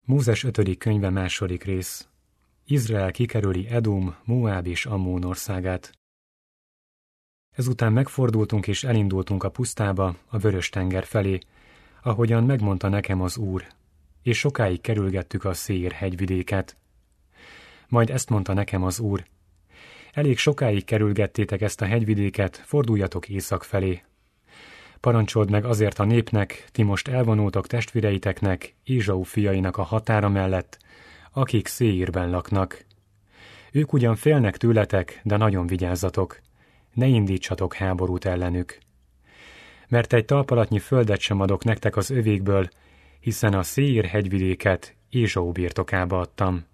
Mózes 5. könyve 2. rész. Izrael kikerüli Edom, Moáb és Ammón országát. Ezután megfordultunk és elindultunk a pusztába, a Vörös-tenger felé, ahogyan megmondta nekem az Úr, és sokáig kerülgettük a Széír hegyvidéket. Majd ezt mondta nekem az Úr: elég sokáig kerülgettétek ezt a hegyvidéket, forduljatok észak felé. Parancsold meg azért a népnek, ti most elvonultok testvéreiteknek, Ézsau fiainak a határa mellett, akik Széírben laknak. Ők ugyan félnek tőletek, de nagyon vigyázzatok, ne indítsatok háborút ellenük. Mert egy talpalatnyi földet sem adok nektek az övékből, hiszen a Széír hegyvidéket Ézsau birtokába adtam.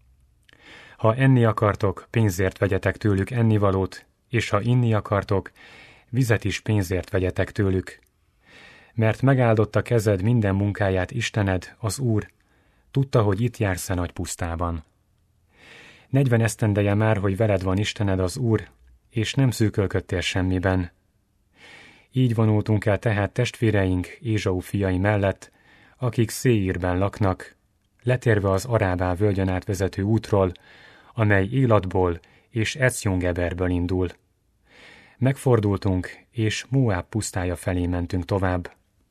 Ha enni akartok, pénzért vegyetek tőlük ennivalót, és ha inni akartok, vizet is pénzért vegyetek tőlük. Mert megáldott a kezed minden munkáját Istened, az Úr, tudta, hogy itt jársz a nagy pusztában. 40 esztendeje már, hogy veled van Istened, az Úr, és nem szűkölködtél semmiben. Így vonultunk el tehát testvéreink Ézsau fiai mellett, akik Széírben laknak, letérve az Arábá völgyön átvezető útról, amely Élatból és Ecjon-geberből indul. Megfordultunk, és Moáb pusztája felé mentünk tovább.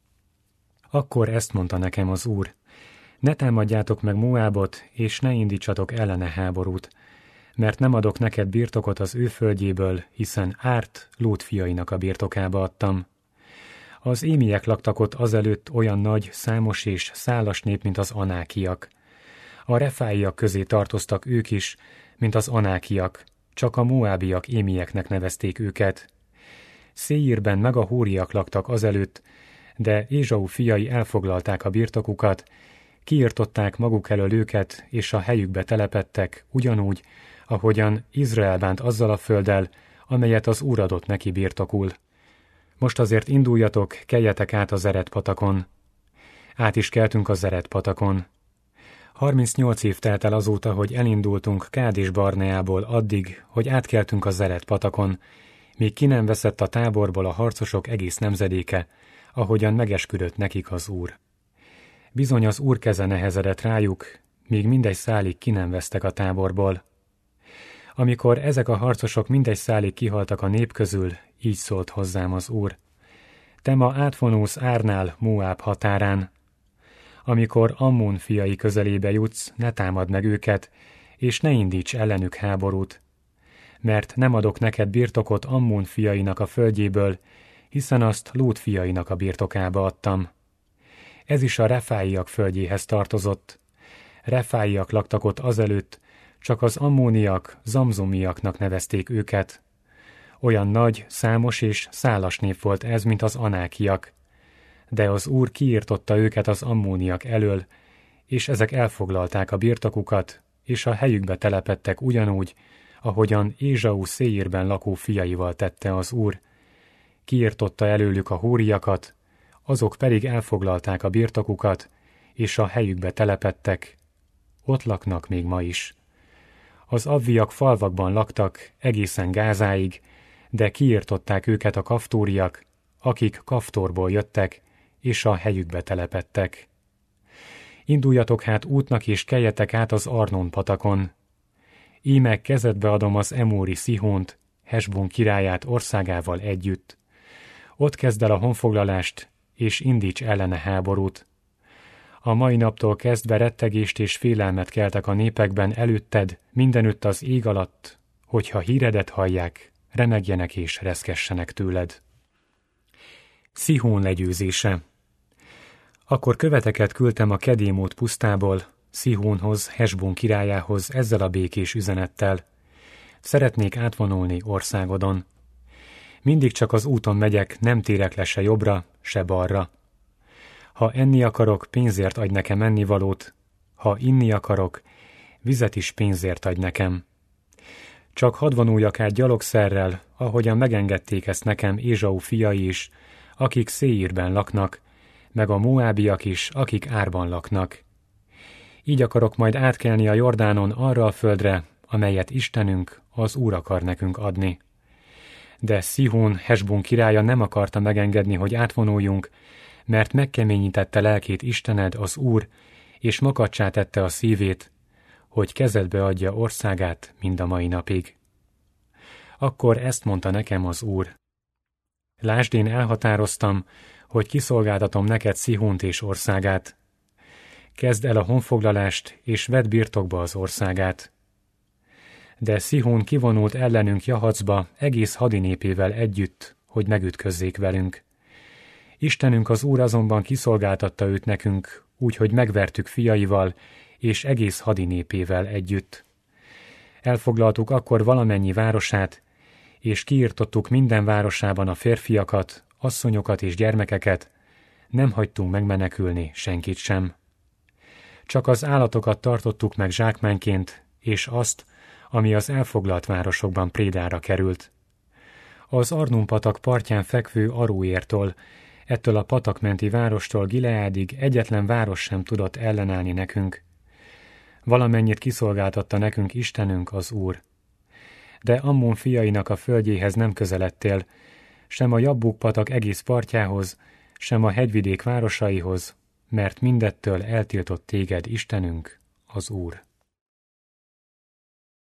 Akkor ezt mondta nekem az Úr: ne támadjátok meg Moábot, és ne indítsatok ellene háborút, mert nem adok neked birtokot az ő földjéből, hiszen Árt Lót fiainak a birtokába adtam. Az émiek laktak ott azelőtt olyan nagy, számos és szálas nép, mint az anákiak. A refáiak közé tartoztak ők is, mint az anákiak, csak a moábiak émieknek nevezték őket. Széírben meg a hóriak laktak azelőtt, de Ézsau fiai elfoglalták a birtokukat, kiirtották maguk elől őket, és a helyükbe telepedtek, ugyanúgy, ahogyan Izrael bánt azzal a földdel, amelyet az Úr adott neki birtokul. Most azért induljatok, keljetek át a Zered patakon. Át is keltünk a Zered patakon. 38 év telt el azóta, hogy elindultunk Kádés Barneából addig, hogy átkeltünk a Zered patakon, míg ki nem veszett a táborból a harcosok egész nemzedéke, ahogyan megesküdött nekik az Úr. Bizony az Úr keze nehezedett rájuk, míg mindegy szálig ki nem vesztek a táborból. Amikor ezek a harcosok mindegy szálig kihaltak a nép közül, így szólt hozzám az Úr: te ma átvonulsz Árnál, Moáb határán. Amikor Ammón fiai közelébe jutsz, ne támad meg őket, és ne indíts ellenük háborút. Mert nem adok neked birtokot Ammón fiainak a földjéből, hiszen azt Lót fiainak a birtokába adtam. Ez is a refáiak földjéhez tartozott. Refáiak laktak ott azelőtt, csak az ammóniak, zamzumiaknak nevezték őket. Olyan nagy, számos és szálas nép volt ez, mint az anákiak. De az Úr kiirtotta őket az ammóniak elől, és ezek elfoglalták a birtokukat, és a helyükbe telepedtek ugyanúgy, ahogyan Ézsau Széírben lakó fiaival tette az Úr. Kiirtotta előlük a hóriakat, azok pedig elfoglalták a birtokukat, és a helyükbe telepedtek. Ott laknak még ma is. Az avviak falvakban laktak egészen Gázáig, de kiirtották őket a kaftóriak, akik Kaftorból jöttek, és a helyükbe telepedtek. Induljatok hát útnak, és keljetek át az Arnon patakon. Íme kezedbe adom az emóri Szihónt, Hesbón királyát országával együtt. Ott kezd el a honfoglalást, és indíts ellene háborút. A mai naptól kezdve rettegést és félelmet keltek a népekben előtted, mindenütt az ég alatt, hogyha híredet hallják, remegjenek és reszkessenek tőled. Szihón legyőzése. Akkor követeket küldtem a Kedémót pusztából, Szihónhoz, Hesbón királyához ezzel a békés üzenettel: szeretnék átvonulni országodon. Mindig csak az úton megyek, nem térek le se jobbra, se balra. Ha enni akarok, pénzért adj nekem ennivalót, ha inni akarok, vizet is pénzért adj nekem. Csak hadd vonuljak át gyalogszerrel, ahogyan megengedték ezt nekem Ézsau fiai is, akik Széírben laknak, meg a moábiak is, akik Árban laknak. Így akarok majd átkelni a Jordánon arra a földre, amelyet Istenünk, az Úr akar nekünk adni. De Szihón, Hesbón királya nem akarta megengedni, hogy átvonuljunk, mert megkeményítette lelkét Istened, az Úr, és makacsá tette a szívét, hogy kezedbe adja országát mind a mai napig. Akkor ezt mondta nekem az Úr: Lásd, én elhatároztam, hogy kiszolgáltatom neked Szihónt és országát. Kezd el a honfoglalást, és vedd birtokba az országát. De Szihón kivonult ellenünk Jahacba egész hadinépével együtt, hogy megütközzék velünk. Istenünk az Úr azonban kiszolgáltatta őt nekünk, úgyhogy megvertük fiaival és egész hadinépével együtt. Elfoglaltuk akkor valamennyi városát, és kiirtottuk minden városában a férfiakat, asszonyokat és gyermekeket, nem hagytunk megmenekülni senkit sem. Csak az állatokat tartottuk meg zsákmányként, és azt, ami az elfoglalt városokban prédára került. Az Arnun patak partján fekvő Aróértól, ettől a patakmenti várostól Gileádig egyetlen város sem tudott ellenállni nekünk. Valamennyit kiszolgáltatta nekünk Istenünk az Úr. De Ammon fiainak a földjéhez nem közeledtél, sem a Jabbuk patak egész partjához, sem a hegyvidék városaihoz, mert mindettől eltiltott téged Istenünk, az Úr.